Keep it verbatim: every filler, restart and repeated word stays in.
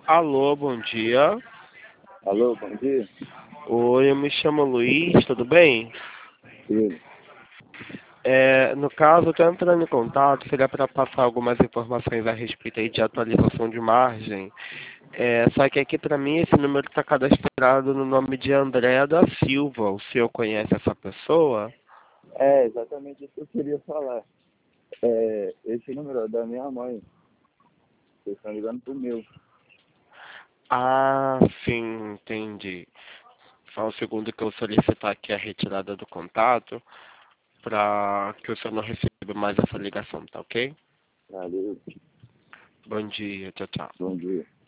Alô, bom dia. Alô, bom dia. Oi, eu me chamo Luiz, tudo bem? Sim. É, no caso, eu estou entrando em contato, seria para passar algumas informações a respeito aí de atualização de margem. É, só que aqui para mim esse número está cadastrado no nome de André da Silva. O senhor conhece essa pessoa? É exatamente isso que eu queria falar. É, esse número é da minha mãe. Vocês estão ligando pro meu. Ah, sim, entendi. Só um segundo que eu solicitar aqui a retirada do contato para que o senhor não receba mais essa ligação, tá ok? Valeu. Bom dia, tchau, tchau. Bom dia.